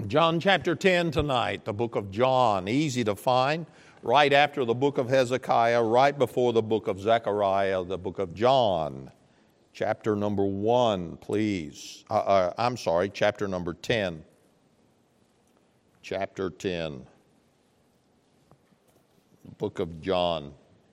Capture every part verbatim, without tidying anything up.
John chapter ten tonight, the book of John, easy to find, right after the book of Hezekiah, right before the book of Zechariah, the book of John. Chapter number one, please. Uh, uh, I'm sorry, chapter number ten. Chapter ten. The book of John.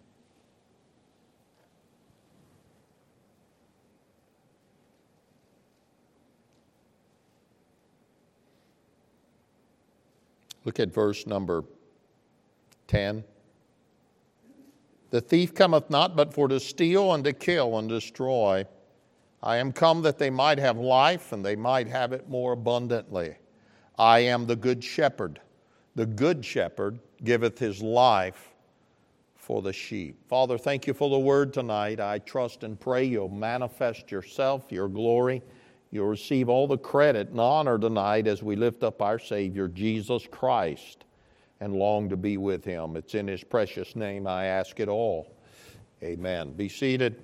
Look at verse number ten. The thief cometh not but for to steal and to kill and destroy. I am come that they might have life and they might have it more abundantly. I am the good shepherd. The good shepherd giveth his life for the sheep. Father, thank you for the word tonight. I trust and pray you'll manifest yourself, your glory. You'll receive all the credit and honor tonight as we lift up our Savior, Jesus Christ, and long to be with Him. It's in His precious name I ask it all. Amen. Be seated.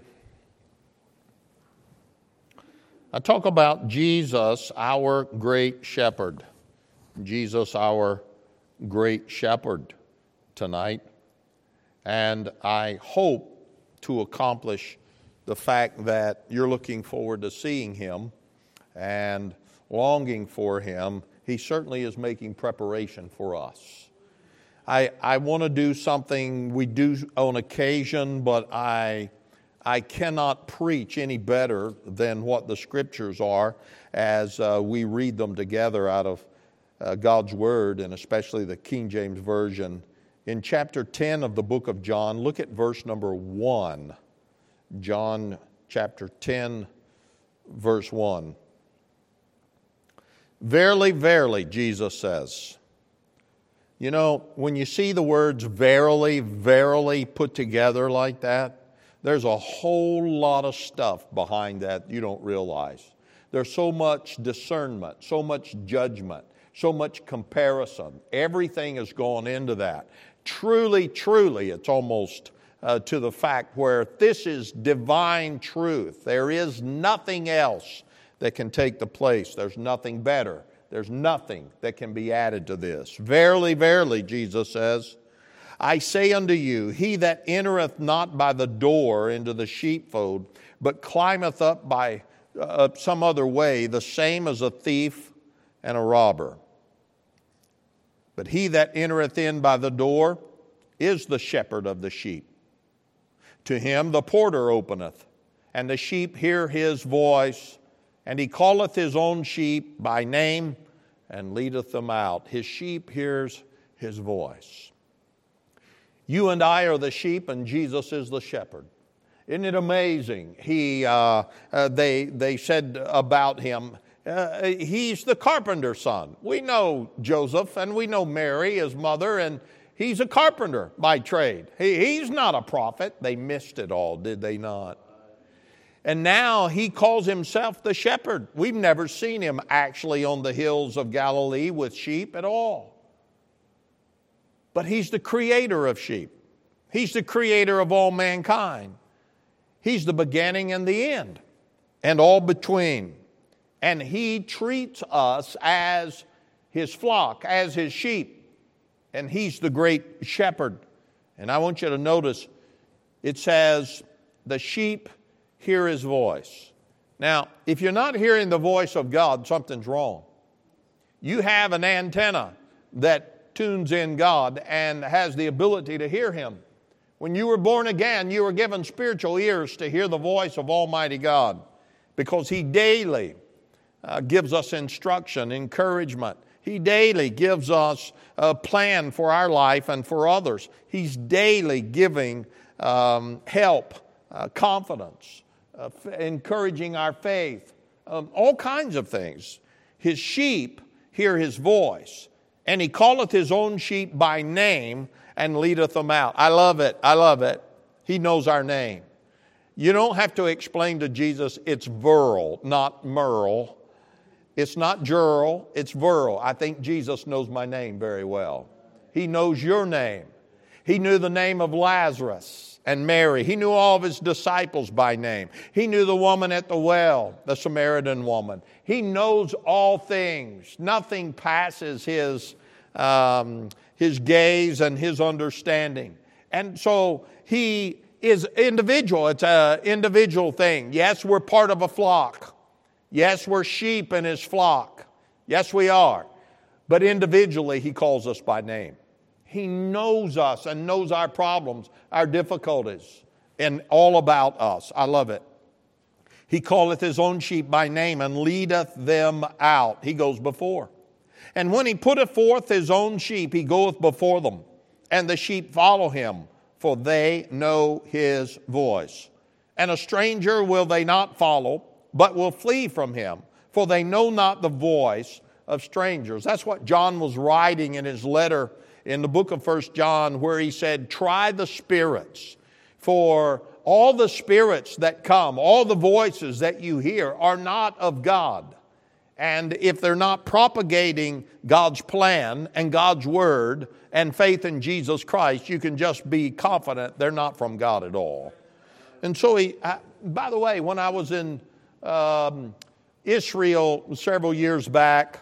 I talk about Jesus, our great shepherd. Jesus, our great shepherd tonight. And I hope to accomplish the fact that you're looking forward to seeing Him and longing for Him. He certainly is making preparation for us. I, I want to do something we do on occasion, but I, I cannot preach any better than what the Scriptures are as uh, we read them together out of uh, God's Word, and especially the King James Version. In chapter ten of the book of John, look at verse number one. John chapter ten, verse one. Verily, verily, Jesus says. You know, when you see the words verily, verily put together like that, there's a whole lot of stuff behind that you don't realize. There's so much discernment, so much judgment, so much comparison. Everything has gone into that. Truly, truly, it's almost uh, to the fact where this is divine truth. There is nothing else that can take the place. There's nothing better. There's nothing that can be added to this. Verily, verily, Jesus says, I say unto you, he that entereth not by the door into the sheepfold, but climbeth up by uh, some other way, the same as a thief and a robber. But he that entereth in by the door is the shepherd of the sheep. To him the porter openeth, and the sheep hear his voice, and he calleth his own sheep by name and leadeth them out. His sheep hears his voice. You and I are the sheep, and Jesus is the shepherd. Isn't it amazing? He, uh, uh, they, they said about him, uh, he's the carpenter's son. We know Joseph, and we know Mary, his mother, and he's a carpenter by trade. He, he's not a prophet. They missed it all, did they not? And now he calls himself the shepherd. We've never seen him actually on the hills of Galilee with sheep at all. But he's the creator of sheep. He's the creator of all mankind. He's the beginning and the end, and all between. And he treats us as his flock, as his sheep. And he's the great shepherd. And I want you to notice, it says, the sheep hear his voice. Now, if you're not hearing the voice of God, something's wrong. You have an antenna that tunes in God and has the ability to hear Him. When you were born again, you were given spiritual ears to hear the voice of Almighty God, because He daily uh, gives us instruction, encouragement. He daily gives us a plan for our life and for others. He's daily giving um, help, uh, confidence, Uh, f- encouraging our faith, um, all kinds of things. His sheep hear His voice, and He calleth His own sheep by name and leadeth them out. I love it. I love it. He knows our name. You don't have to explain to Jesus it's Verl, not Merle. It's not Jurl, it's Verl. I think Jesus knows my name very well. He knows your name. He knew the name of Lazarus and Mary. He knew all of his disciples by name. He knew the woman at the well, the Samaritan woman. He knows all things. Nothing passes his, um, his gaze and his understanding. And so he is individual. It's an individual thing. Yes, we're part of a flock. Yes, we're sheep in his flock. Yes, we are. But individually, he calls us by name. He knows us and knows our problems, our difficulties, and all about us. I love it. He calleth his own sheep by name and leadeth them out. He goes before. And when he putteth forth his own sheep, he goeth before them. And the sheep follow him, for they know his voice. And a stranger will they not follow, but will flee from him, for they know not the voice of strangers. That's what John was writing in his letter in the book of First John, where he said, try the spirits, for all the spirits that come, all the voices that you hear are not of God. And if they're not propagating God's plan and God's word and faith in Jesus Christ, you can just be confident they're not from God at all. And so he, I, by the way, when I was in um, Israel several years back,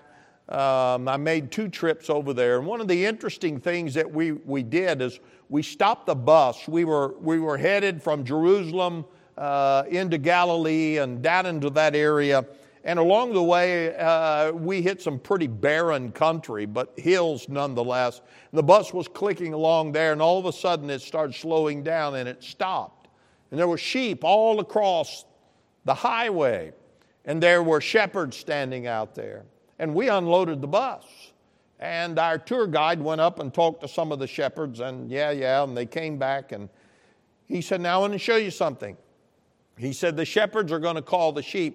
Um, I made two trips over there, and one of the interesting things that we, we did is we stopped the bus. We were we were headed from Jerusalem uh, into Galilee and down into that area, and along the way uh, we hit some pretty barren country, but hills nonetheless. The bus was clicking along there, and all of a sudden it started slowing down, and it stopped. And there were sheep all across the highway, and there were shepherds standing out there. And we unloaded the bus. And our tour guide went up and talked to some of the shepherds. And yeah, yeah, and they came back. And he said, now I want to show you something. He said, the shepherds are going to call the sheep.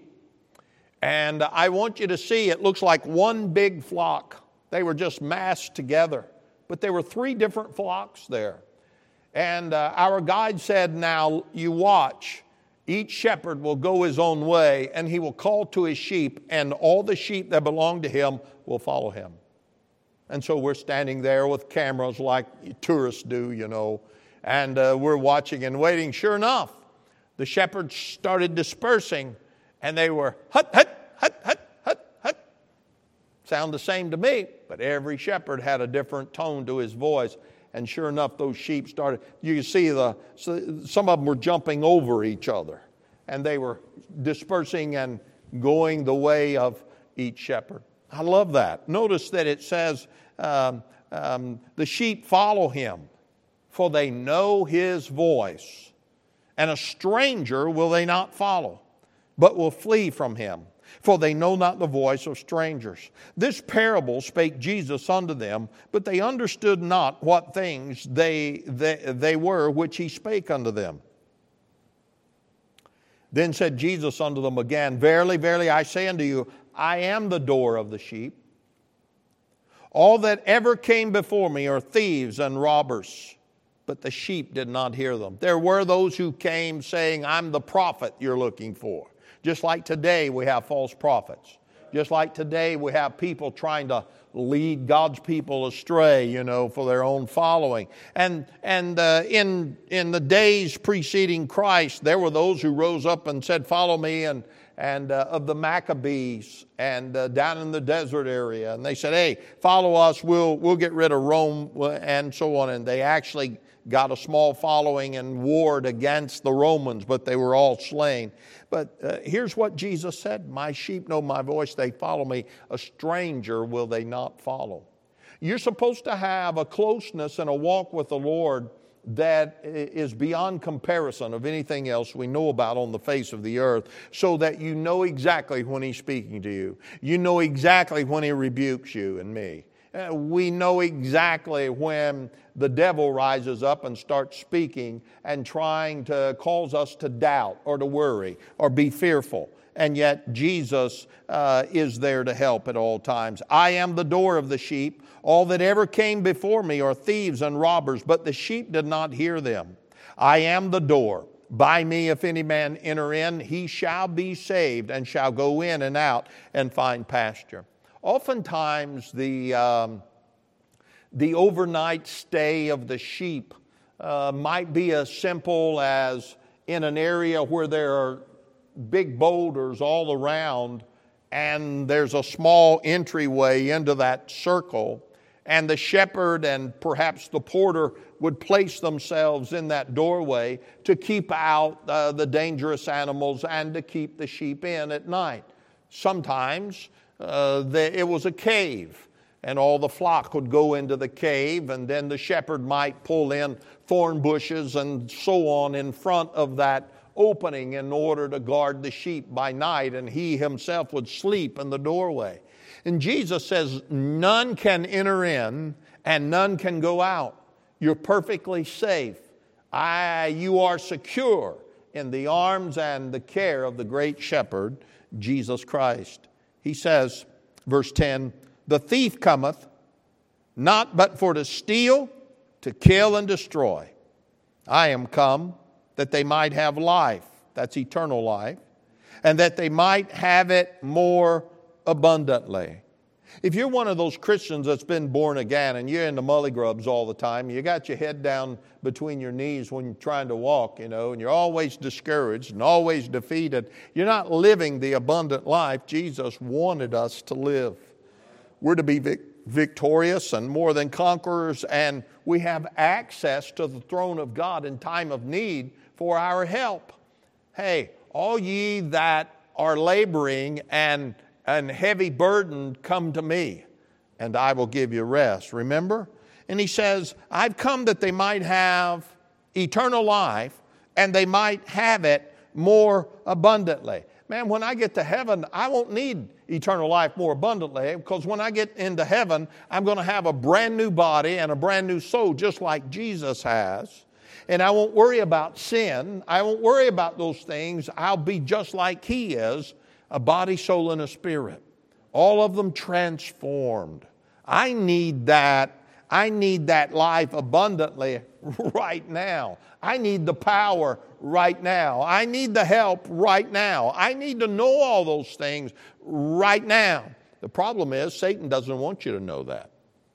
And I want you to see, it looks like one big flock. They were just massed together. But there were three different flocks there. And uh, our guide said, now you watch. Each shepherd will go his own way, and he will call to his sheep, and all the sheep that belong to him will follow him. And so we're standing there with cameras like tourists do, you know, and uh, we're watching and waiting. Sure enough, the shepherds started dispersing, and they were hut, hut, hut, hut, hut, hut. Sound the same to me, but every shepherd had a different tone to his voice. And sure enough, those sheep started, you can see the, some of them were jumping over each other. And they were dispersing and going the way of each shepherd. I love that. Notice that it says, um, um, the sheep follow him, for they know his voice. And a stranger will they not follow, but will flee from him. For they know not the voice of strangers. This parable spake Jesus unto them, but they understood not what things they, they, they were which he spake unto them. Then said Jesus unto them again, verily, verily, I say unto you, I am the door of the sheep. All that ever came before me are thieves and robbers, but the sheep did not hear them. There were those who came saying, I'm the prophet you're looking for. Just like today we have false prophets. Just like today we have people trying to lead God's people astray, you know, for their own following. And and uh, in in the days preceding Christ, there were those who rose up and said, "Follow me," and and uh, of the Maccabees and uh, down in the desert area, and they said, "Hey, follow us. We'll we'll get rid of Rome," and so on. And they actually got a small following and warred against the Romans, but they were all slain. But uh, here's what Jesus said, my sheep know my voice, they follow me. A stranger will they not follow. You're supposed to have a closeness and a walk with the Lord that is beyond comparison of anything else we know about on the face of the earth, so that you know exactly when he's speaking to you. You know exactly when he rebukes you and me. Uh, we know exactly when the devil rises up and starts speaking and trying to cause us to doubt or to worry or be fearful. And yet Jesus uh, is there to help at all times. I am the door of the sheep. All that ever came before me are thieves and robbers, but the sheep did not hear them. I am the door. By me, if any man enter in, he shall be saved and shall go in and out and find pasture. Oftentimes, the, um, The overnight stay of the sheep uh, might be as simple as in an area where there are big boulders all around and there's a small entryway into that circle, and the shepherd and perhaps the porter would place themselves in that doorway to keep out uh, the dangerous animals and to keep the sheep in at night. Sometimes uh, the, it was a cave, and all the flock would go into the cave, and then the shepherd might pull in thorn bushes and so on in front of that opening in order to guard the sheep by night, and he himself would sleep in the doorway. And Jesus says, none can enter in and none can go out. You're perfectly safe. I, you are secure in the arms and the care of the great shepherd, Jesus Christ. He says, verse ten, the thief cometh not but for to steal, to kill, and destroy. I am come that they might have life, that's eternal life, and that they might have it more abundantly. If you're one of those Christians that's been born again and you're in the mully grubs all the time, you got your head down between your knees when you're trying to walk, you know, and you're always discouraged and always defeated, you're not living the abundant life Jesus wanted us to live. We're to be vic- victorious and more than conquerors, and we have access to the throne of God in time of need for our help. Hey, all ye that are laboring and, and heavy burdened, come to me, and I will give you rest. Remember? And he says, I've come that they might have eternal life, and they might have it more abundantly. Man, when I get to heaven, I won't need eternal life more abundantly, because when I get into heaven, I'm going to have a brand new body and a brand new soul, just like Jesus has. And I won't worry about sin. I won't worry about those things. I'll be just like He is, a body, soul, and a spirit. All of them transformed. I need that. I need that life abundantly right now. I need the power right now. I need the help right now. I need to know all those things right now. The problem is Satan doesn't want you to know that.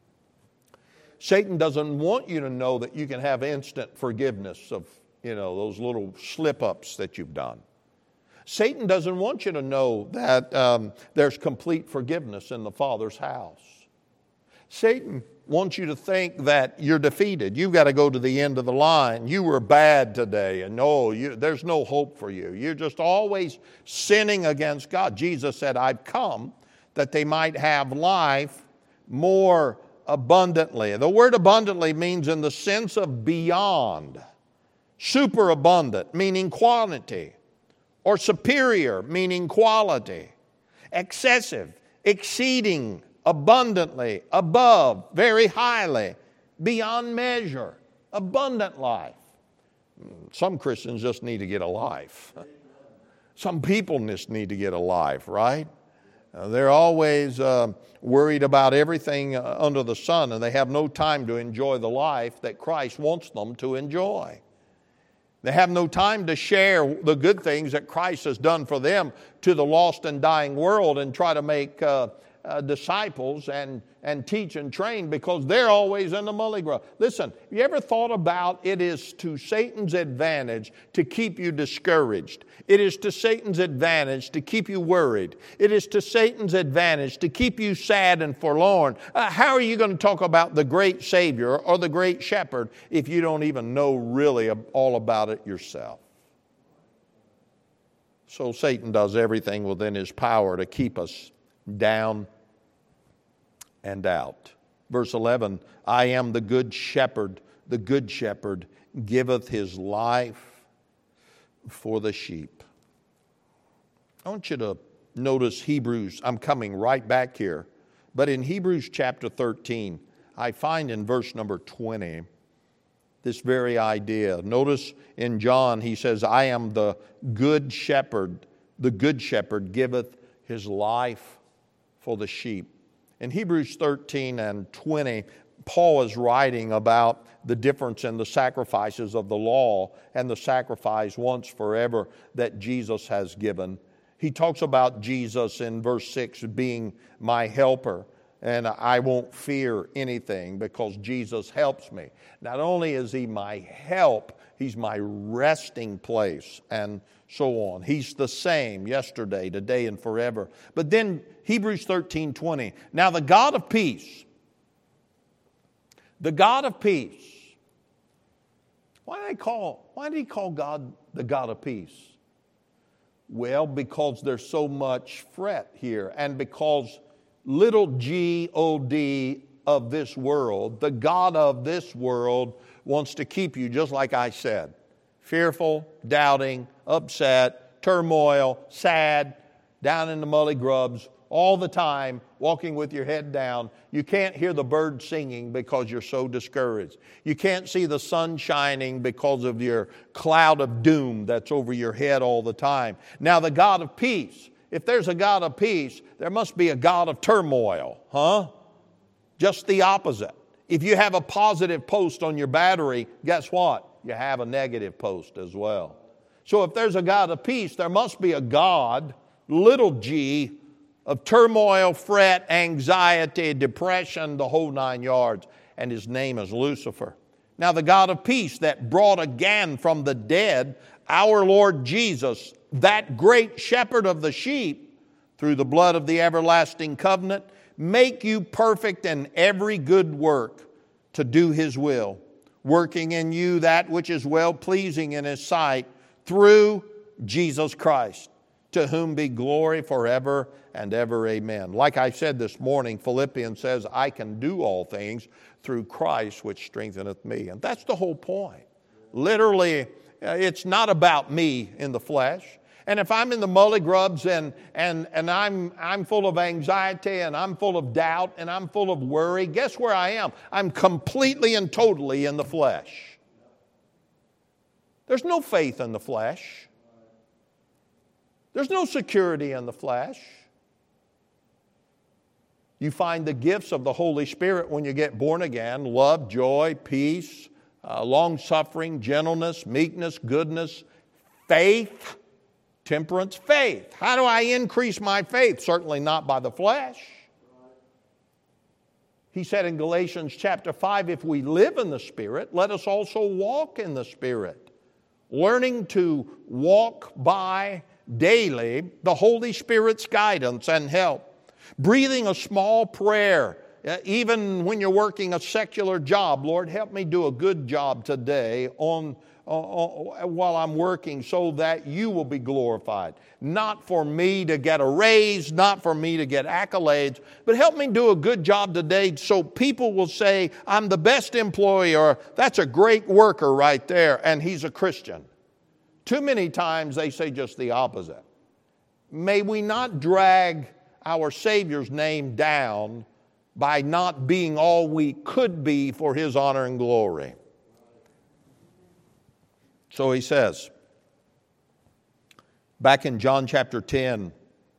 Satan doesn't want you to know that you can have instant forgiveness of, you know, those little slip-ups that you've done. Satan doesn't want you to know that um, there's complete forgiveness in the Father's house. Satan wants you to think that you're defeated. You've got to go to the end of the line. You were bad today, and no, you, there's no hope for you. You're just always sinning against God. Jesus said, I've come that they might have life more abundantly. The word abundantly means in the sense of beyond, superabundant, meaning quantity, or superior, meaning quality, excessive, exceeding, abundantly, above, very highly, beyond measure, abundant life. Some Christians just need to get a life. Some people just need to get a life, right? Uh, they're always uh, worried about everything uh, under the sun, and they have no time to enjoy the life that Christ wants them to enjoy. They have no time to share the good things that Christ has done for them to the lost and dying world and try to make uh, uh, disciples and, and teach and train, because they're always in the mully grub. Listen, you ever thought about it is to Satan's advantage to keep you discouraged? It is to Satan's advantage to keep you worried. It is to Satan's advantage to keep you sad and forlorn. Uh, how are you going to talk about the great Savior or the great Shepherd if you don't even know really all about it yourself? So Satan does everything within his power to keep us down and out. Verse eleven, I am the good shepherd. The good shepherd giveth his life for the sheep. I want you to notice Hebrews. I'm coming right back here. But in Hebrews chapter thirteen, I find in verse number twenty this very idea. Notice in John, he says, I am the good shepherd. The good shepherd giveth his life for the sheep. In Hebrews thirteen and twenty, Paul is writing about the difference in the sacrifices of the law and the sacrifice once forever that Jesus has given. He talks about Jesus in verse six being my helper. and I won't fear anything because Jesus helps me. Not only is He my help, He's my resting place, and so on. He's the same yesterday, today, and forever. But then Hebrews thirteen twenty. Now the God of peace, the God of peace. Why did they call, why did He call God the God of peace? Well, because there's so much fret here, and because little g o d of this world, the God of this world, wants to keep you, just like I said, fearful, doubting, upset, turmoil, sad, down in the mully grubs, all the time, walking with your head down. You can't hear the birds singing because you're so discouraged. You can't see the sun shining because of your cloud of doom that's over your head all the time. Now, the God of peace, if there's a God of peace, there must be a God of turmoil, huh? Just the opposite. If you have a positive post on your battery, guess what? You have a negative post as well. So if there's a God of peace, there must be a God, little g, of turmoil, fret, anxiety, depression, the whole nine yards. And His name is Lucifer. Now the God of peace that brought again from the dead our Lord Jesus, that great shepherd of the sheep, through the blood of the everlasting covenant, make you perfect in every good work to do His will, working in you that which is well-pleasing in His sight through Jesus Christ, to whom be glory forever and ever. Amen. Like I said this morning, Philippians says, I can do all things through Christ which strengtheneth me. And that's the whole point. Literally, it's not about me in the flesh. And if I'm in the mully grubs and, and, and I'm, I'm full of anxiety and I'm full of doubt and I'm full of worry, guess where I am? I'm completely and totally in the flesh. There's no faith in the flesh. There's no security in the flesh. You find the gifts of the Holy Spirit when you get born again: love, joy, peace, uh, long-suffering, gentleness, meekness, goodness, faith, temperance, faith. How do I increase my faith? Certainly not by the flesh. He said in Galatians chapter five, if we live in the Spirit, let us also walk in the Spirit. Learning to walk by daily the Holy Spirit's guidance and help. Breathing a small prayer, uh, even when you're working a secular job. Lord, help me do a good job today on, uh, uh, while I'm working, so that you will be glorified. Not for me to get a raise, not for me to get accolades, but help me do a good job today so people will say, I'm the best employee, or that's a great worker right there, and he's a Christian. Too many times they say just the opposite. May we not drag our Savior's name down by not being all we could be for His honor and glory. So he says, back in John chapter ten,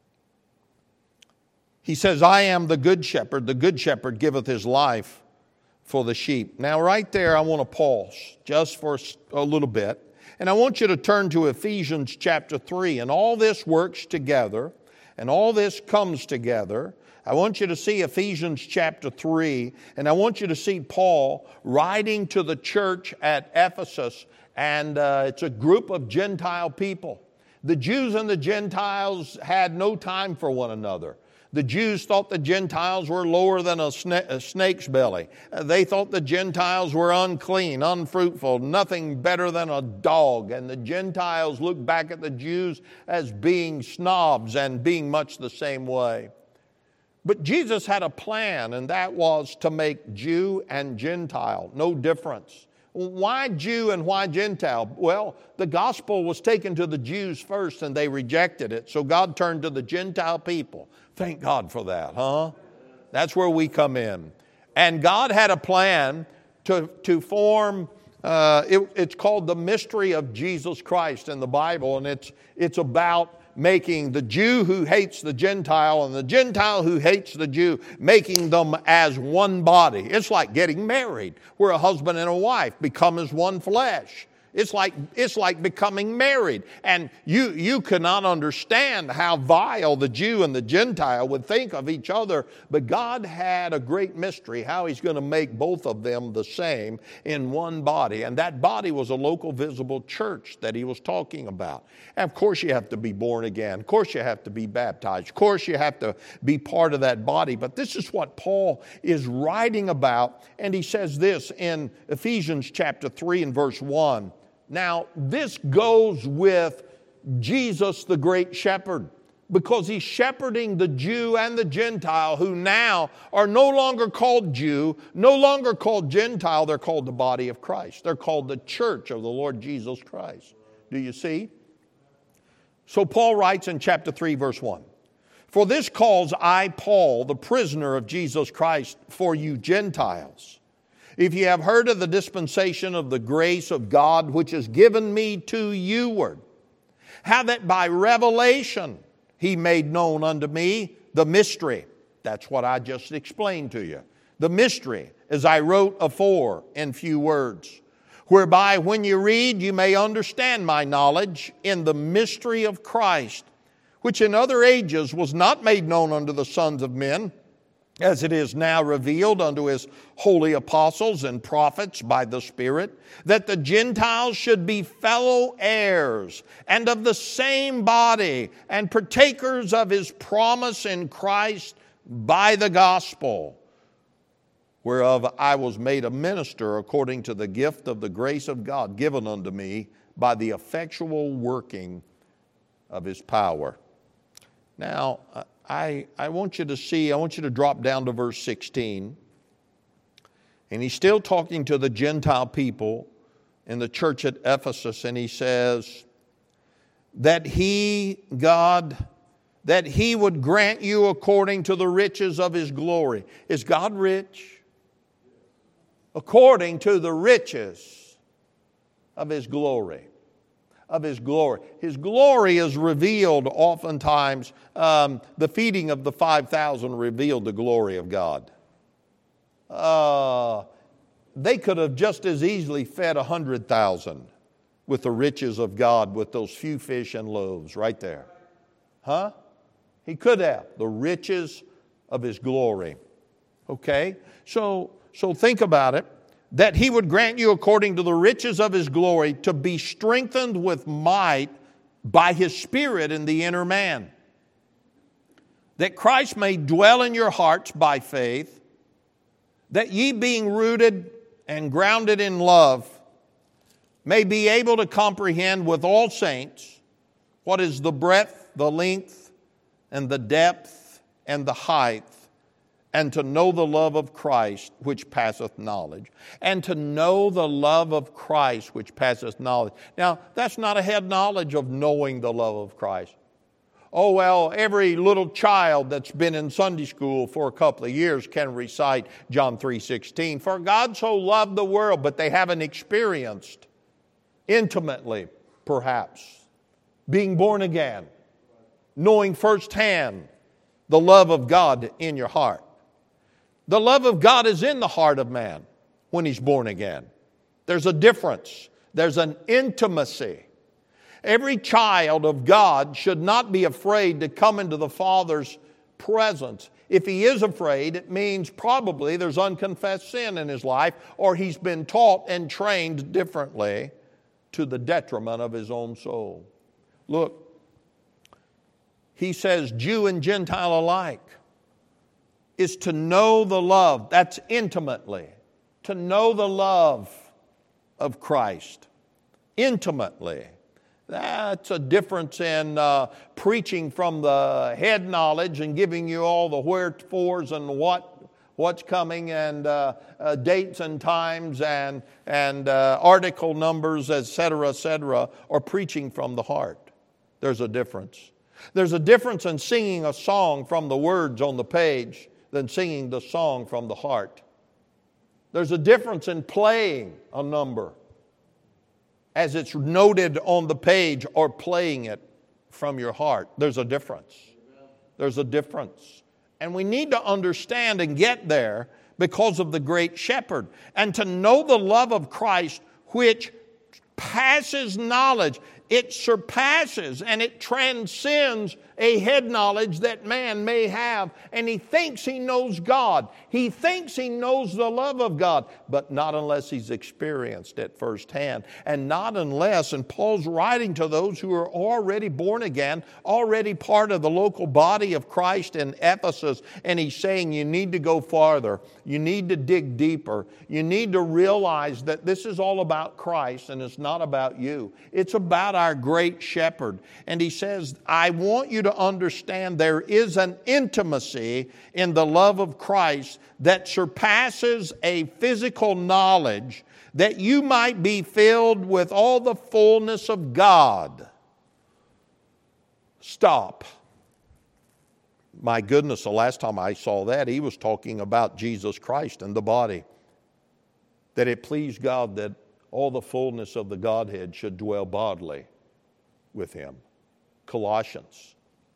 he says, I am the good shepherd. The good shepherd giveth his life for the sheep. Now right there I want to pause just for a little bit. And I want you to turn to Ephesians chapter three. And all this works together. And all this comes together. I want you to see Ephesians chapter three. And I want you to see Paul writing to the church at Ephesus. And uh, it's a group of Gentile people. The Jews and the Gentiles had no time for one another. The Jews thought the Gentiles were lower than a, sna- a snake's belly. They thought the Gentiles were unclean, unfruitful, nothing better than a dog. And the Gentiles looked back at the Jews as being snobs and being much the same way. But Jesus had a plan, and that was to make Jew and Gentile, no difference. Why Jew and why Gentile? Well, the gospel was taken to the Jews first and they rejected it. So God turned to the Gentile people. Thank God for that, huh? That's where we come in. And God had a plan to, to form, uh, it, it's called the mystery of Jesus Christ in the Bible. And it's, it's about making the Jew who hates the Gentile and the Gentile who hates the Jew, making them as one body. It's like getting married, where a husband and a wife become as one flesh. It's like, it's like becoming married. And you, you cannot understand how vile the Jew and the Gentile would think of each other. But God had a great mystery, how He's going to make both of them the same in one body. And that body was a local visible church that He was talking about. And of course you have to be born again. Of course you have to be baptized. Of course you have to be part of that body. But this is what Paul is writing about. And he says this in Ephesians chapter three and verse one. Now, this goes with Jesus, the great shepherd, because He's shepherding the Jew and the Gentile who now are no longer called Jew, no longer called Gentile. They're called the body of Christ. They're called the church of the Lord Jesus Christ. Do you see? So Paul writes in chapter three, verse one, "For this cause I, Paul, the prisoner of Jesus Christ, for you Gentiles, if ye have heard of the dispensation of the grace of God, which is given me to youward, how that by revelation He made known unto me the mystery." That's what I just explained to you. The mystery, as I wrote afore in few words, whereby when you read, you may understand my knowledge in the mystery of Christ, which in other ages was not made known unto the sons of men, as it is now revealed unto His holy apostles and prophets by the Spirit, that the Gentiles should be fellow heirs and of the same body and partakers of His promise in Christ by the gospel, whereof I was made a minister according to the gift of the grace of God given unto me by the effectual working of His power. Now, I, I want you to see, I want you to drop down to verse sixteen. And he's still talking to the Gentile people in the church at Ephesus. And he says that He, God, that He would grant you according to the riches of His glory. Is God rich? According to the riches of His glory. Of His glory. His glory is revealed oftentimes. Um, the feeding of the five thousand revealed the glory of God. Uh, they could have just as easily fed one hundred thousand with the riches of God with those few fish and loaves right there. Huh? He could have. The riches of His glory. Okay? So, so think about it. That He would grant you according to the riches of His glory to be strengthened with might by His Spirit in the inner man. That Christ may dwell in your hearts by faith, that ye being rooted and grounded in love may be able to comprehend with all saints what is the breadth, the length, and the depth, and the height, and to know the love of Christ which passeth knowledge. And to know the love of Christ which passeth knowledge. Now, that's not a head knowledge of knowing the love of Christ. Oh, well, every little child that's been in Sunday school for a couple of years can recite John three sixteen. For God so loved the world, but they haven't experienced intimately, perhaps, being born again, knowing firsthand the love of God in your heart. The love of God is in the heart of man when he's born again. There's a difference. There's an intimacy. Every child of God should not be afraid to come into the Father's presence. If he is afraid, it means probably there's unconfessed sin in his life, or he's been taught and trained differently to the detriment of his own soul. Look, he says Jew and Gentile alike is to know the love. That's intimately. To know the love of Christ. Intimately. That's a difference in uh, preaching from the head knowledge and giving you all the wherefores and what what's coming and uh, uh, dates and times and, and uh, article numbers, et cetera, et cetera, or preaching from the heart. There's a difference. There's a difference in singing a song from the words on the page than singing the song from the heart. There's a difference in playing a number as it's noted on the page or playing it from your heart. There's a difference. There's a difference. And we need to understand and get there because of the great shepherd. And to know the love of Christ which passes knowledge. It surpasses and it transcends a head knowledge that man may have. And he thinks he knows God. He thinks he knows the love of God, but not unless he's experienced it firsthand. And not unless, and Paul's writing to those who are already born again, already part of the local body of Christ in Ephesus. And he's saying you need to go farther. You need to dig deeper. You need to realize that this is all about Christ and it's not about you. It's about our great shepherd. And he says, I want you to understand there is an intimacy in the love of Christ that surpasses a physical knowledge, that you might be filled with all the fullness of God. Stop. My goodness, the last time I saw that, he was talking about Jesus Christ and the body. That it pleased God that all the fullness of the Godhead should dwell bodily with him. Colossians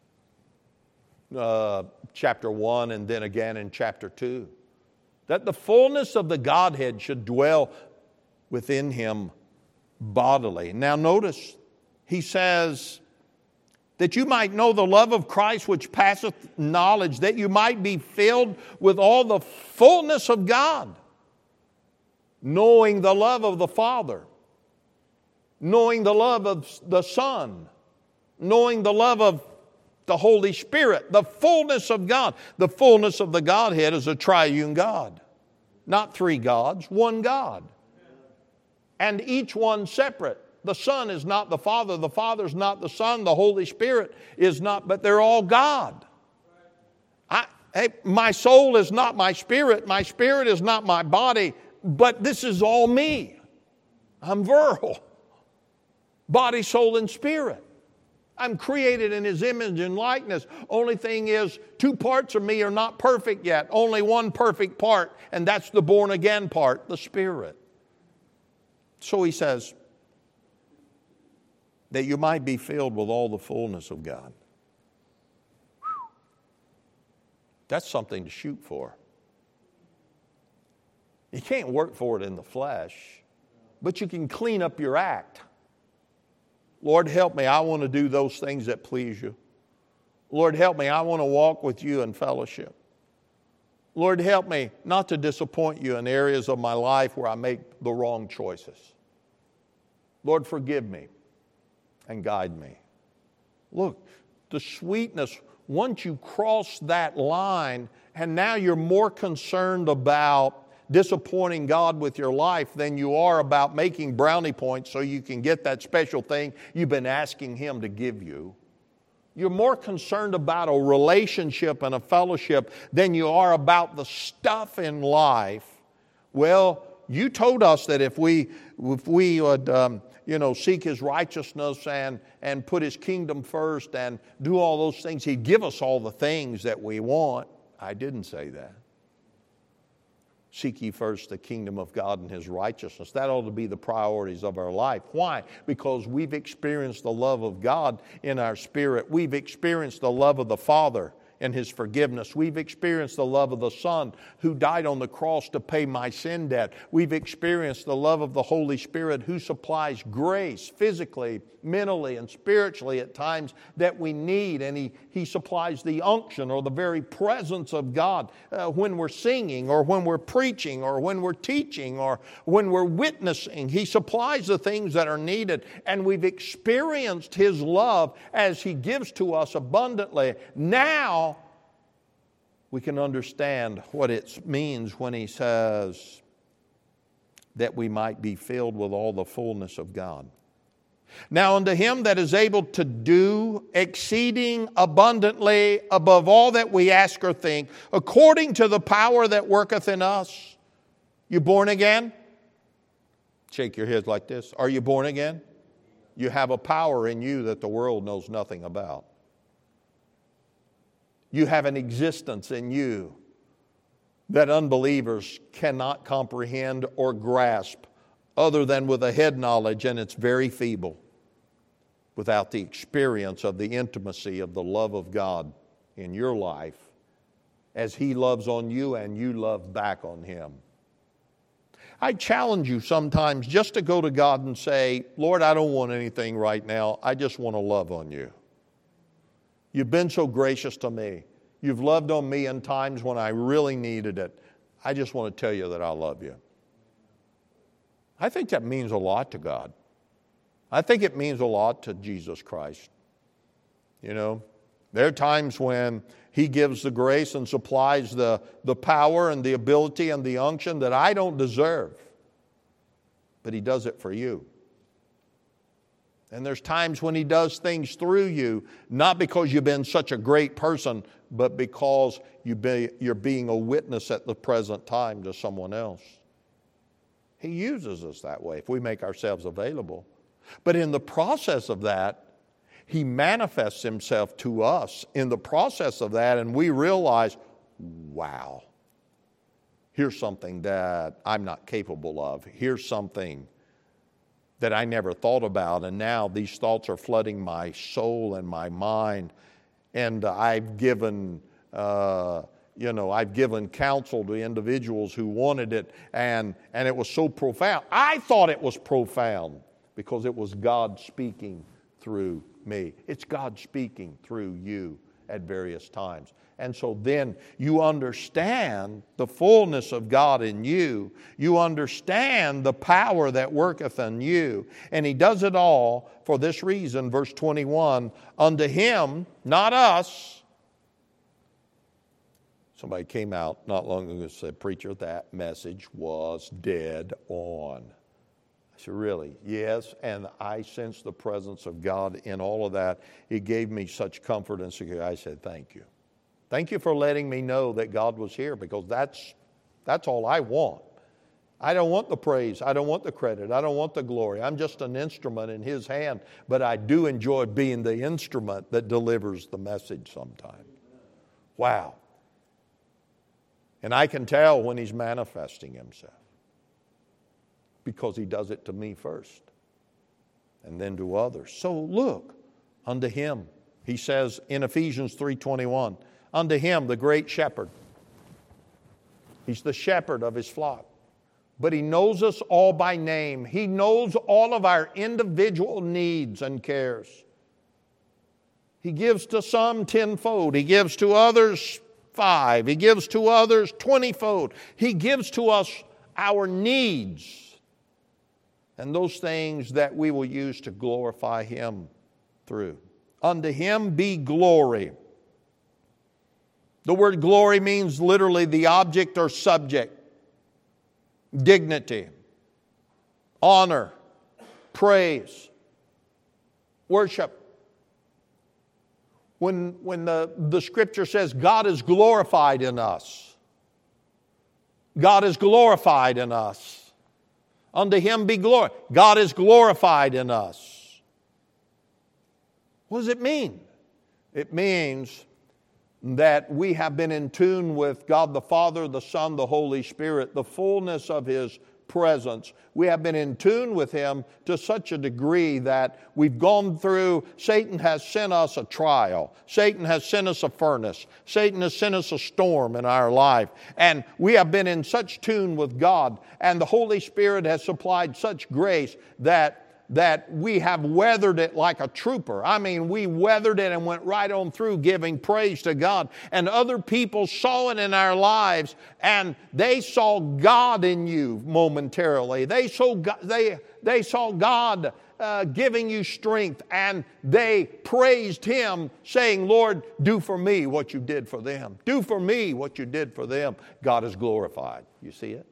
uh, chapter one and then again in chapter two. That the fullness of the Godhead should dwell within him bodily. Now notice, he says, that you might know the love of Christ which passeth knowledge, that you might be filled with all the fullness of God. Knowing the love of the Father, knowing the love of the Son, knowing the love of the Holy Spirit, the fullness of God. The fullness of the Godhead is a triune God. Not three gods, one God. And each one separate. The Son is not the Father, the Father is not the Son, the Holy Spirit is not, but they're all God. I, hey, my soul is not my spirit, my spirit is not my body, but this is all me. I'm virile. Body, soul, and spirit. I'm created in His image and likeness. Only thing is, two parts of me are not perfect yet. Only one perfect part, and that's the born again part, the Spirit. So he says, that you might be filled with all the fullness of God. That's something to shoot for. You can't work for it in the flesh, but you can clean up your act. Lord, help me. I want to do those things that please you. Lord, help me. I want to walk with you in fellowship. Lord, help me not to disappoint you in areas of my life where I make the wrong choices. Lord, forgive me and guide me. Look, the sweetness, once you cross that line, and now you're more concerned about disappointing God with your life than you are about making brownie points so you can get that special thing you've been asking Him to give you. You're more concerned about a relationship and a fellowship than you are about the stuff in life. Well, you told us that if we if we would um, you know seek His righteousness and and put His kingdom first and do all those things, He'd give us all the things that we want. I didn't say that. Seek ye first the kingdom of God and His righteousness. That ought to be the priorities of our life. Why? Because we've experienced the love of God in our spirit. We've experienced the love of the Father and His forgiveness. We've experienced the love of the Son who died on the cross to pay my sin debt. We've experienced the love of the Holy Spirit who supplies grace physically, mentally, and spiritually at times that we need. And He, he supplies the unction or the very presence of God uh, when we're singing or when we're preaching or when we're teaching or when we're witnessing. He supplies the things that are needed. And we've experienced His love as He gives to us abundantly. Now, we can understand what it means when He says that we might be filled with all the fullness of God. Now unto Him that is able to do exceeding abundantly above all that we ask or think, according to the power that worketh in us. You born again? Shake your head like this. Are you born again? You have a power in you that the world knows nothing about. You have an existence in you that unbelievers cannot comprehend or grasp other than with a head knowledge, and it's very feeble without the experience of the intimacy of the love of God in your life as He loves on you and you love back on Him. I challenge you sometimes just to go to God and say, Lord, I don't want anything right now. I just want to love on you. You've been so gracious to me. You've loved on me in times when I really needed it. I just want to tell you that I love you. I think that means a lot to God. I think it means a lot to Jesus Christ. You know, there are times when He gives the grace and supplies the, the power and the ability and the unction that I don't deserve. But He does it for you. And there's times when He does things through you, not because you've been such a great person, but because you be, you're being a witness at the present time to someone else. He uses us that way if we make ourselves available. But in the process of that, He manifests Himself to us in the process of that, and we realize, wow, here's something that I'm not capable of. Here's something that I never thought about, and now these thoughts are flooding my soul and my mind, and I've given, uh, you know, I've given counsel to individuals who wanted it, and, and it was so profound. I thought it was profound because it was God speaking through me. It's God speaking through you at various times. And so then you understand the fullness of God in you. You understand the power that worketh in you. And He does it all for this reason, verse twenty-one, unto Him, not us. Somebody came out not long ago and said, preacher, that message was dead on. I said, really? Yes, and I sensed the presence of God in all of that. It gave me such comfort and security. I said, thank you. Thank you for letting me know that God was here, because that's, that's all I want. I don't want the praise. I don't want the credit. I don't want the glory. I'm just an instrument in His hand, but I do enjoy being the instrument that delivers the message sometimes. Wow. And I can tell when He's manifesting Himself, because He does it to me first and then to others. So look, unto Him. He says in Ephesians three twenty-one, unto Him, the great shepherd. He's the shepherd of His flock. But He knows us all by name. He knows all of our individual needs and cares. He gives to some tenfold. He gives to others five. He gives to others twentyfold. He gives to us our needs and those things that we will use to glorify Him through. Unto Him be glory. The word glory means literally the object or subject, dignity, honor, praise, worship. When, when the, the Scripture says God is glorified in us, God is glorified in us. Unto Him be glory. God is glorified in us. What does it mean? It means that we have been in tune with God the Father, the Son, the Holy Spirit, the fullness of His presence. We have been in tune with Him to such a degree that we've gone through, Satan has sent us a trial. Satan has sent us a furnace. Satan has sent us a storm in our life. And we have been in such tune with God, and the Holy Spirit has supplied such grace that that we have weathered it like a trooper. I mean, we weathered it and went right on through giving praise to God. And other people saw it in our lives, and they saw God in you momentarily. They saw God, they, they saw God uh, giving you strength, and they praised Him, saying, Lord, do for me what you did for them. Do for me what you did for them. God is glorified. You see it?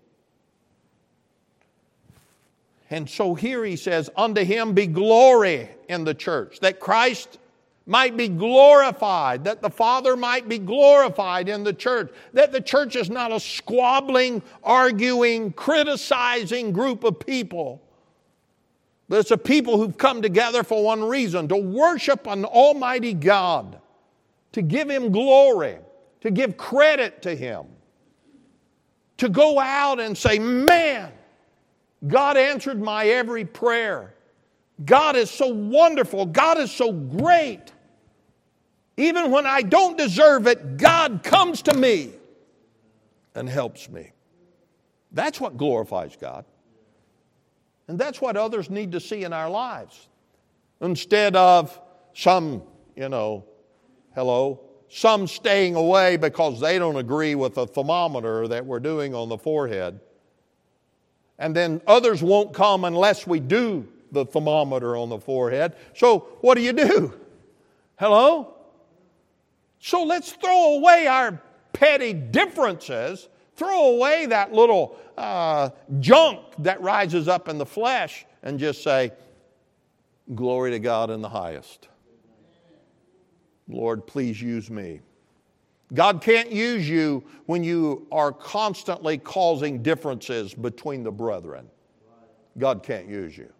And so here he says, unto Him be glory in the church, that Christ might be glorified, that the Father might be glorified in the church, that the church is not a squabbling, arguing, criticizing group of people, but it's a people who've come together for one reason, to worship an almighty God, to give Him glory, to give credit to Him, to go out and say, man, God answered my every prayer. God is so wonderful. God is so great. Even when I don't deserve it, God comes to me and helps me. That's what glorifies God. And that's what others need to see in our lives. Instead of some, you know, hello, some staying away because they don't agree with the thermometer that we're doing on the forehead. And then others won't come unless we do the thermometer on the forehead. So what do you do? Hello? So let's throw away our petty differences. Throw away that little uh, junk that rises up in the flesh and just say, glory to God in the highest. Lord, please use me. God can't use you when you are constantly causing differences between the brethren. God can't use you.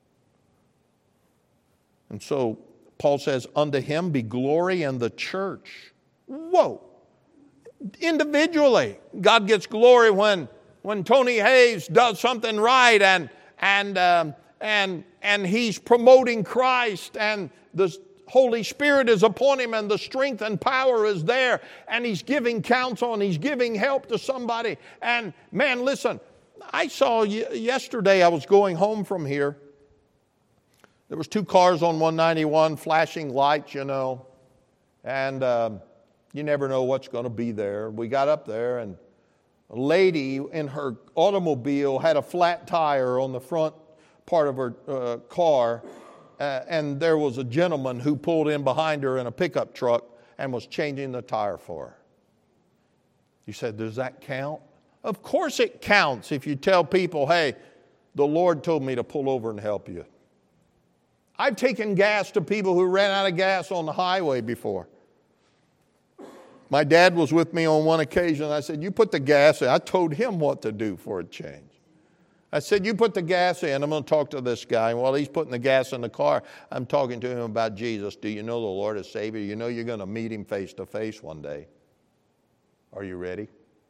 And so Paul says, unto him be glory in the church. Whoa! Individually, God gets glory when, when Tony Hayes does something right and, and, um, and, and he's promoting Christ and the Holy Spirit is upon him and the strength and power is there and he's giving counsel and he's giving help to somebody. And man, listen, I saw yesterday, I was going home from here. There was two cars on one ninety-one, flashing lights, you know, and um, you never know what's going to be there. We got up there and a lady in her automobile had a flat tire on the front part of her uh, car. Uh, and there was a gentleman who pulled in behind her in a pickup truck and was changing the tire for her. You said, does that count? Of course it counts if you tell people, hey, the Lord told me to pull over and help you. I've taken gas to people who ran out of gas on the highway before. My dad was with me on one occasion. I said, you put the gas in. I told him what to do for a change. I said, you put the gas in. I'm going to talk to this guy. And while he's putting the gas in the car, I'm talking to him about Jesus. Do you know the Lord is Savior? You know you're going to meet him face to face one day. Are you ready?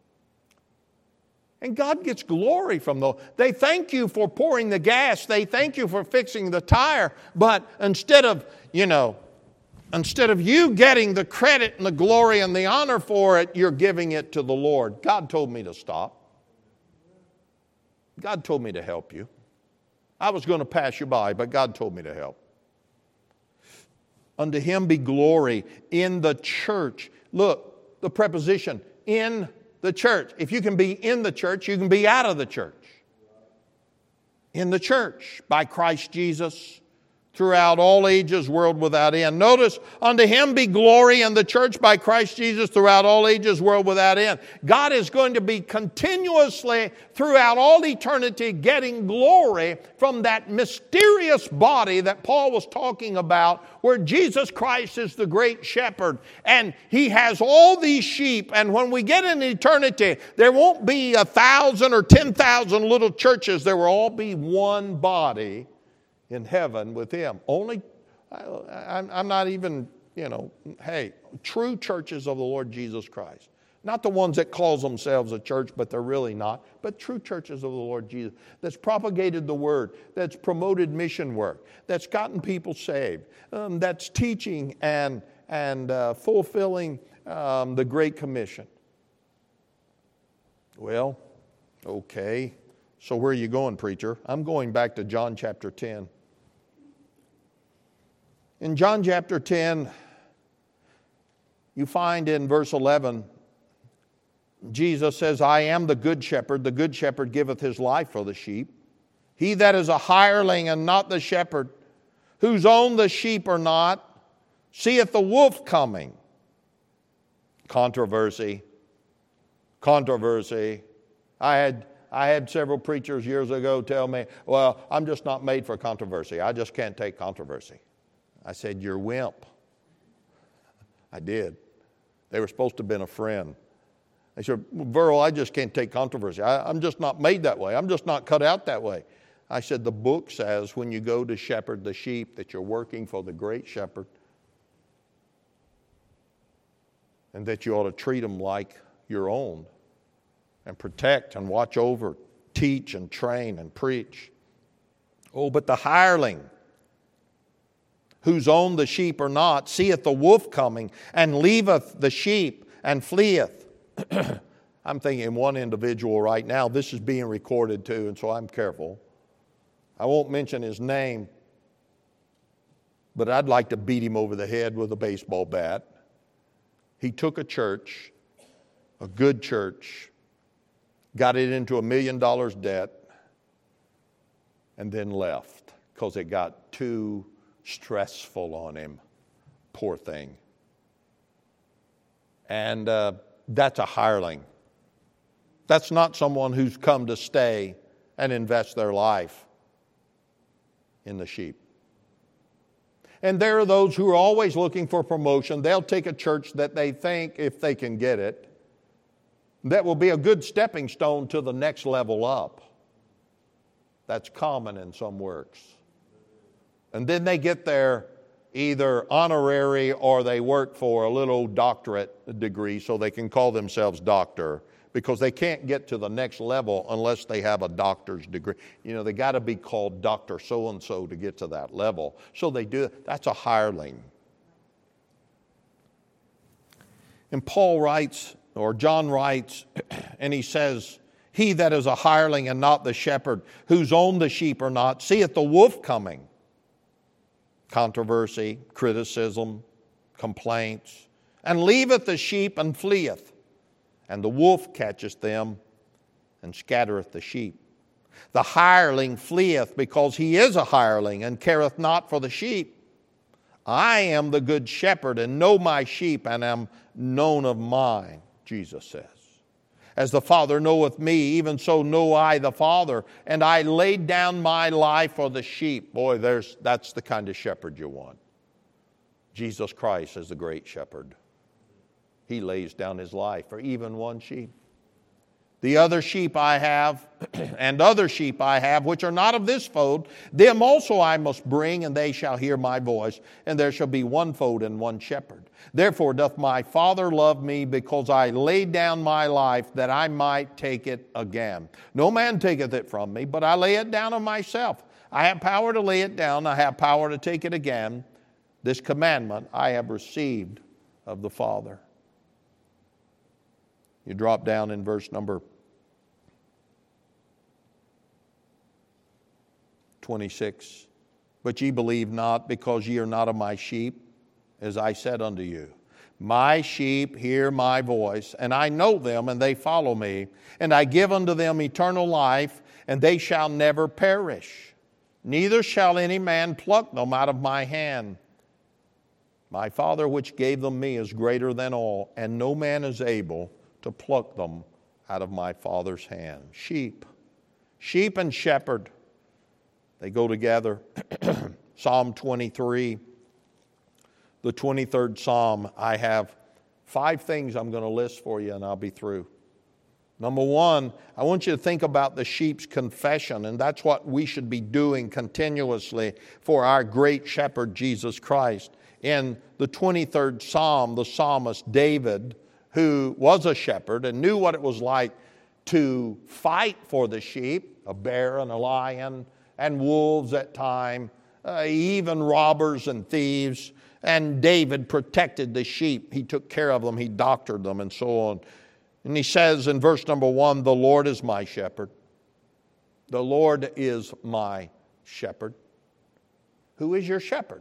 And God gets glory from those. They thank you for pouring the gas. They thank you for fixing the tire. But instead of, you know, instead of you getting the credit and the glory and the honor for it, you're giving it to the Lord. God told me to stop. God told me to help you. I was going to pass you by, but God told me to help. Unto him be glory in the church. Look, the preposition, in the church. If you can be in the church, you can be out of the church. In the church, by Christ Jesus, throughout all ages, world without end. Notice, unto him be glory in the church by Christ Jesus throughout all ages, world without end. God is going to be continuously, throughout all eternity, getting glory from that mysterious body that Paul was talking about, where Jesus Christ is the great shepherd. And he has all these sheep. And when we get in eternity, there won't be a thousand or ten thousand little churches. There will all be one body in heaven with him. Only, I, I'm not even, you know, hey, true churches of the Lord Jesus Christ. Not the ones that calls themselves a church, but they're really not. But true churches of the Lord Jesus. That's propagated the word. That's promoted mission work. That's gotten people saved. Um, that's teaching and, and uh, fulfilling um, the Great Commission. Well, okay. So where are you going, preacher? I'm going back to John chapter ten. In John chapter ten, you find in verse eleven, Jesus says, I am the good shepherd. The good shepherd giveth his life for the sheep. He that is a hireling and not the shepherd, whose own the sheep are not, seeth the wolf coming. Controversy. Controversy. I had... I had several preachers years ago tell me, well, I'm just not made for controversy. I just can't take controversy. I said, you're wimp. I did. They were supposed to have been a friend. They said, well, Verl, I just can't take controversy. I, I'm just not made that way. I'm just not cut out that way. I said, the book says when you go to shepherd the sheep that you're working for the great shepherd and that you ought to treat them like your own. And protect and watch over, teach and train and preach. Oh, but the hireling, whose own the sheep are not, seeth the wolf coming, and leaveth the sheep, and fleeth. I'm thinking one individual right now, this is being recorded too, and so I'm careful. I won't mention his name, but I'd like to beat him over the head with a baseball bat. He took a church, a good church, got it into a million dollars debt, and then left because it got too stressful on him. Poor thing. And uh, that's a hireling. That's not someone who's come to stay and invest their life in the sheep. And there are those who are always looking for promotion. They'll take a church that they think, if they can get it, that will be a good stepping stone to the next level up. That's common in some works. And then they get their either honorary or they work for a little doctorate degree so they can call themselves doctor, because they can't get to the next level unless they have a doctor's degree. You know, they got to be called Doctor So-and-so to get to that level. So they do. That's a hireling. And Paul writes, or John writes, and he says, he that is a hireling and not the shepherd, whose own the sheep are not, seeth the wolf coming. Controversy, criticism, complaints, and leaveth the sheep and fleeth. And the wolf catcheth them and scattereth the sheep. The hireling fleeth because he is a hireling and careth not for the sheep. I am the good shepherd and know my sheep and am known of mine, Jesus says. As the Father knoweth me, even so know I the Father, and I laid down my life for the sheep. Boy, there's, that's the kind of shepherd you want. Jesus Christ is the great shepherd. He lays down his life for even one sheep. The other sheep I have, and other sheep I have, which are not of this fold, them also I must bring, and they shall hear my voice, and there shall be one fold and one shepherd. Therefore doth my Father love me, because I laid down my life that I might take it again. No man taketh it from me, but I lay it down of myself. I have power to lay it down, I have power to take it again. This commandment I have received of the Father. You drop down in verse number twenty-six. But ye believe not, because ye are not of my sheep, as I said unto you. My sheep hear my voice, and I know them, and they follow me. And I give unto them eternal life, and they shall never perish. Neither shall any man pluck them out of my hand. My Father which gave them me is greater than all, and no man is able to pluck them out of my Father's hand. Sheep. Sheep and shepherd. They go together. Psalm twenty-three. The twenty-third Psalm. I have five things I'm going to list for you, and I'll be through. Number one, I want you to think about the sheep's confession, and that's what we should be doing continuously for our great shepherd, Jesus Christ. In the twenty-third Psalm, the psalmist David, who was a shepherd and knew what it was like to fight for the sheep, a bear and a lion, and wolves at times, uh, even robbers and thieves. And David protected the sheep. He took care of them. He doctored them and so on. And he says in verse number one, the Lord is my shepherd. The Lord is my shepherd. Who is your shepherd?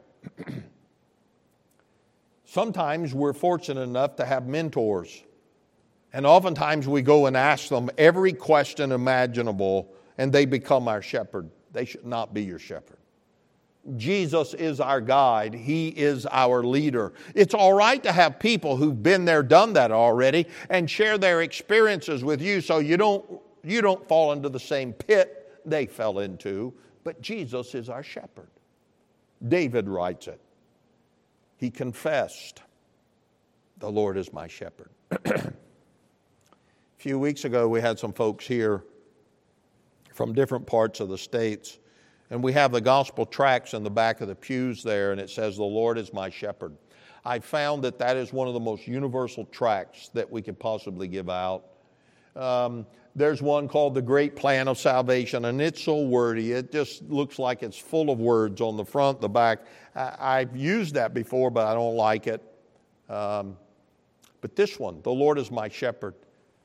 Sometimes we're fortunate enough to have mentors. And oftentimes we go and ask them every question imaginable, and they become our shepherd. They should not be your shepherd. Jesus is our guide. He is our leader. It's all right to have people who've been there, done that already, and share their experiences with you so you don't, you don't fall into the same pit they fell into. But Jesus is our shepherd. David writes it. He confessed, the Lord is my shepherd. A few weeks ago, we had some folks here from different parts of the states, and we have the gospel tracts in the back of the pews there, and it says, the Lord is my shepherd. I found that that is one of the most universal tracts that we could possibly give out. Um, there's one called The Great Plan of Salvation, and it's so wordy. It just looks like it's full of words on the front, the back. I, I've used that before, but I don't like it. Um, but this one, the Lord is my shepherd.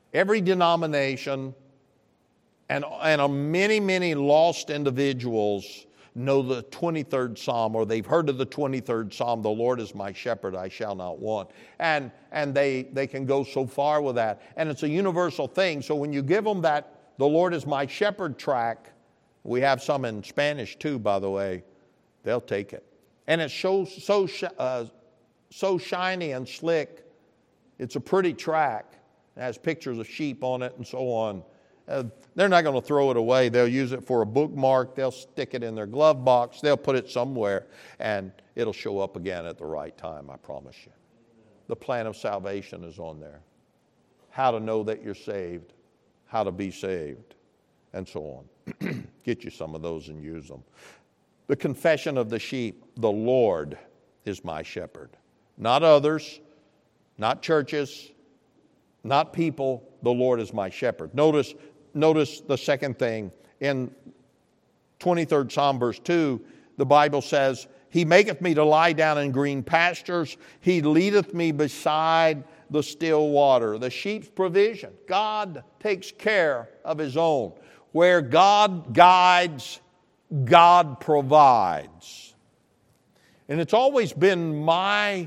every denomination, and, and many, many lost individuals know the twenty-third Psalm, or they've heard of the twenty-third Psalm, the Lord is my shepherd, I shall not want. And, and they, they can go so far with that. And it's a universal thing. So when you give them that, the Lord is my shepherd track, we have some in Spanish too, by the way, they'll take it. And it's so, so, uh, so shiny and slick. It's a pretty track. It has pictures of sheep on it and so on. Uh, they're not going to throw it away. They'll use it for a bookmark. They'll stick it in their glove box. They'll put it somewhere, and it'll show up again at the right time, I promise you. The plan of salvation is on there. How to know that you're saved, how to be saved, and so on. Get you some of those and use them. The confession of the sheep, the Lord is my shepherd. Not others, not churches, not people. The Lord is my shepherd. Notice Notice the second thing. In twenty-third Psalm, verse two, the Bible says, He maketh me to lie down in green pastures. He leadeth me beside the still water. The sheep's provision. God takes care of His own. Where God guides, God provides. And it's always been my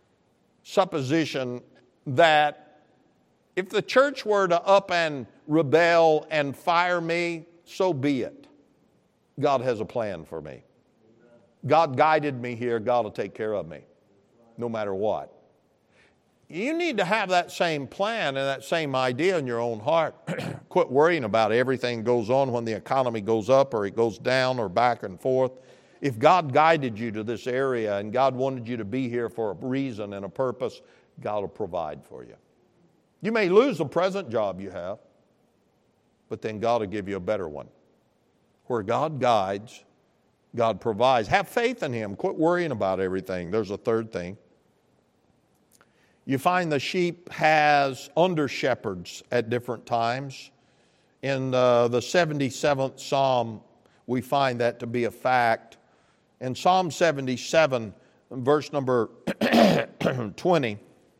supposition that if the church were to up and rebel and fire me, so be it. God has a plan for me. God guided me here. God will take care of me, no matter what. You need to have that same plan and that same idea in your own heart. Quit worrying about everything goes on when the economy goes up or it goes down or back and forth. If God guided you to this area and God wanted you to be here for a reason and a purpose, God will provide for you. You may lose the present job you have, but then God will give you a better one. Where God guides, God provides. Have faith in Him. Quit worrying about everything. There's a third thing. You find the sheep has under-shepherds at different times. In uh, the seventy-seventh Psalm, we find that to be a fact. In Psalm seventy-seven, verse number twenty,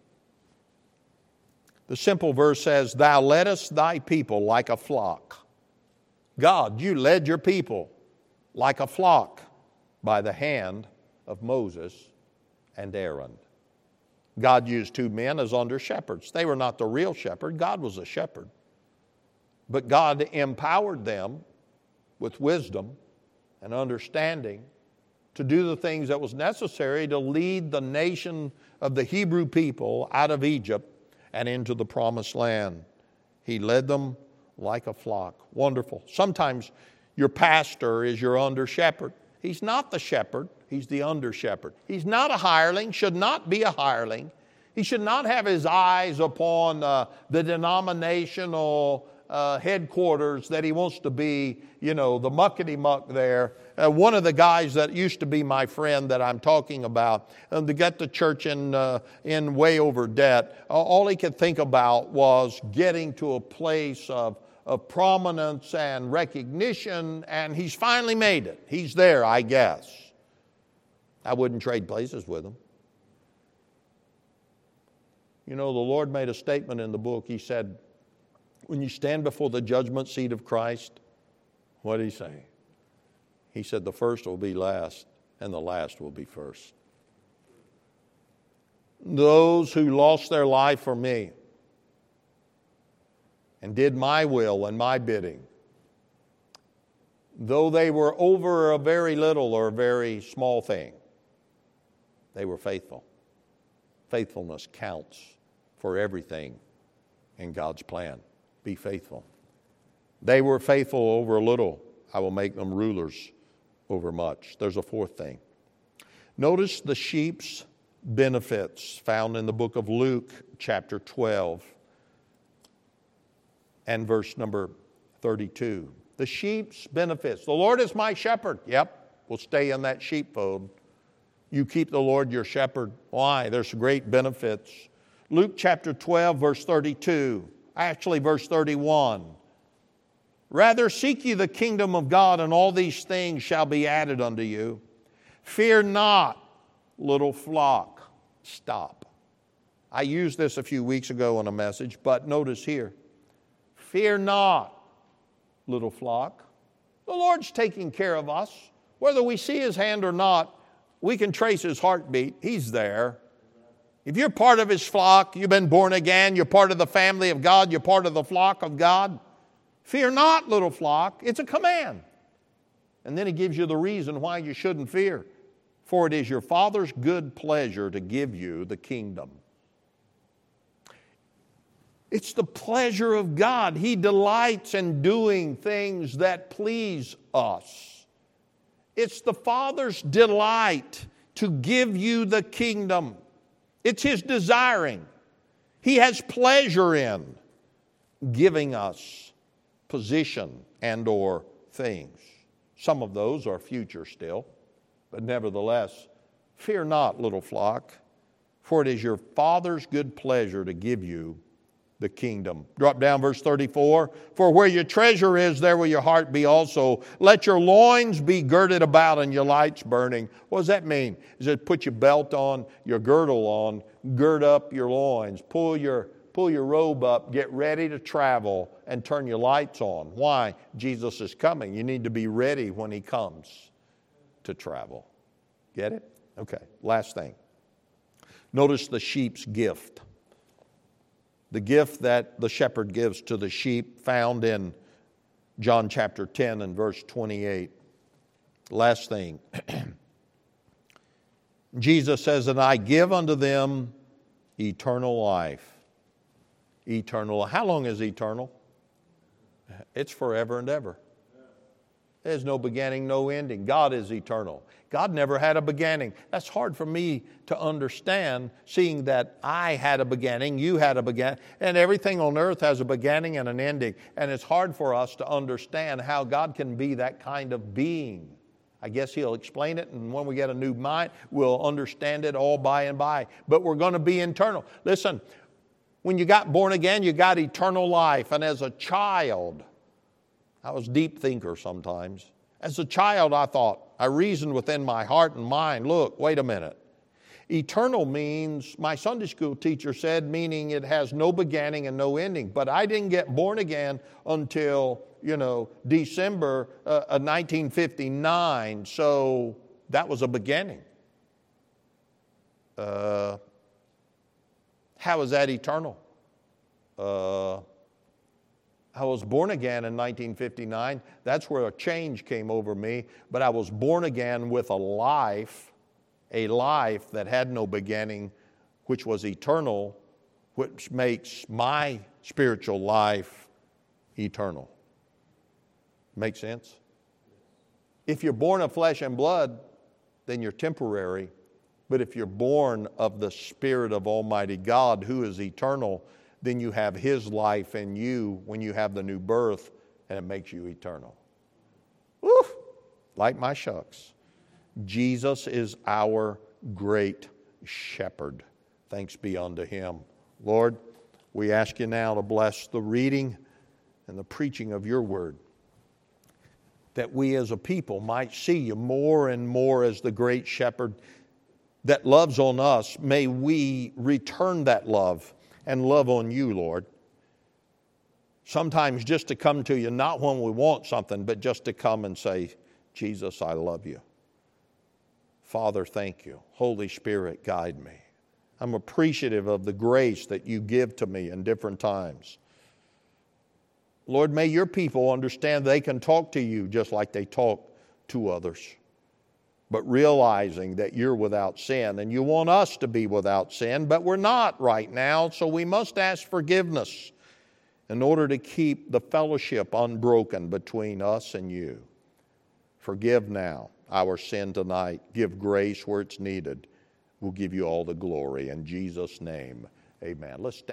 the simple verse says, Thou leddest thy people like a flock. God, you led your people like a flock by the hand of Moses and Aaron. God used two men as under shepherds. They were not the real shepherd. God was a shepherd. But God empowered them with wisdom and understanding to do the things that was necessary to lead the nation of the Hebrew people out of Egypt and into the promised land. He led them like a flock. Wonderful. Sometimes your pastor is your under shepherd. He's not the shepherd. He's the under shepherd. He's not a hireling, should not be a hireling. He should not have his eyes upon uh, the denominational uh, headquarters that he wants to be, you know, the muckety-muck there. Uh, one of the guys that used to be my friend that I'm talking about, um, to get the church in, uh, in way over debt, uh, all he could think about was getting to a place of, of prominence and recognition, and he's finally made it. He's there, I guess. I wouldn't trade places with him. You know, the Lord made a statement in the book. He said, when you stand before the judgment seat of Christ, what did He say? He said, the first will be last, and the last will be first. Those who lost their life for me and did my will and my bidding, though they were over a very little or a very small thing, they were faithful. Faithfulness counts for everything in God's plan. Be faithful. They were faithful over a little. I will make them rulers over much. There's a fourth thing. Notice the sheep's benefits found in the book of Luke, chapter twelve, and verse number thirty-two. The sheep's benefits. The Lord is my shepherd. Yep, we'll stay in that sheepfold. You keep the Lord your shepherd. Why? There's great benefits. Luke chapter twelve, verse thirty-two. Actually, verse thirty-one. Rather seek ye the kingdom of God, and all these things shall be added unto you. Fear not, little flock. Stop. I used this a few weeks ago in a message, but notice here. Fear not, little flock. The Lord's taking care of us. Whether we see His hand or not, we can trace His heartbeat. He's there. If you're part of His flock, you've been born again, you're part of the family of God, you're part of the flock of God. Fear not, little flock. It's a command. And then He gives you the reason why you shouldn't fear. For it is your Father's good pleasure to give you the kingdom. It's the pleasure of God. He delights in doing things that please us. It's the Father's delight to give you the kingdom. It's His desiring. He has pleasure in giving us position and or things. Some of those are future still, but nevertheless, fear not, little flock, for it is your Father's good pleasure to give you the kingdom. Drop down verse thirty-four. For where your treasure is, there will your heart be also. Let your loins be girded about and your lights burning. What does that mean? Is it put your belt on, your girdle on, gird up your loins, pull your, pull your robe up, get ready to travel, and turn your lights on. Why? Jesus is coming. You need to be ready when He comes to travel. Get it? Okay, last thing. Notice the sheep's gift. The gift that the shepherd gives to the sheep, found in John chapter ten and verse twenty-eight. Last thing. Jesus says, and I give unto them eternal life. Eternal. How long is eternal? It's forever and ever. There's no beginning, no ending. God is eternal. God never had a beginning. That's hard for me to understand, seeing that I had a beginning, you had a beginning, and everything on earth has a beginning and an ending. And it's hard for us to understand how God can be that kind of being. I guess He'll explain it, and when we get a new mind, we'll understand it all by and by. But we're going to be eternal. Listen, when you got born again, you got eternal life. And as a child, I was a deep thinker sometimes. As a child, I thought, I reasoned within my heart and mind, look, wait a minute. Eternal means, my Sunday school teacher said, meaning it has no beginning and no ending. But I didn't get born again until, you know, December uh, of nineteen fifty-nine. So that was a beginning. Uh, how is that eternal? Uh, I was born again in nineteen fifty-nine. That's where a change came over me. But I was born again with a life, a life that had no beginning, which was eternal, which makes my spiritual life eternal. Make sense? If you're born of flesh and blood, then you're temporary. But if you're born of the Spirit of Almighty God, who is eternal, then you have His life in you when you have the new birth, and it makes you eternal. Woo! Like my shucks. Jesus is our great shepherd. Thanks be unto Him. Lord, we ask You now to bless the reading and the preaching of Your word, that we as a people might see You more and more as the great shepherd that loves on us. May we return that love and love on You, Lord. Sometimes just to come to You, not when we want something, but just to come and say, Jesus, I love You. Father, thank You. Holy Spirit, guide me. I'm appreciative of the grace that You give to me in different times. Lord, may Your people understand they can talk to You just like they talk to others, but realizing that You're without sin, and You want us to be without sin, but we're not right now, so we must ask forgiveness in order to keep the fellowship unbroken between us and You. Forgive now our sin tonight. Give grace where it's needed. We'll give You all the glory. In Jesus' name, amen. Let's stand.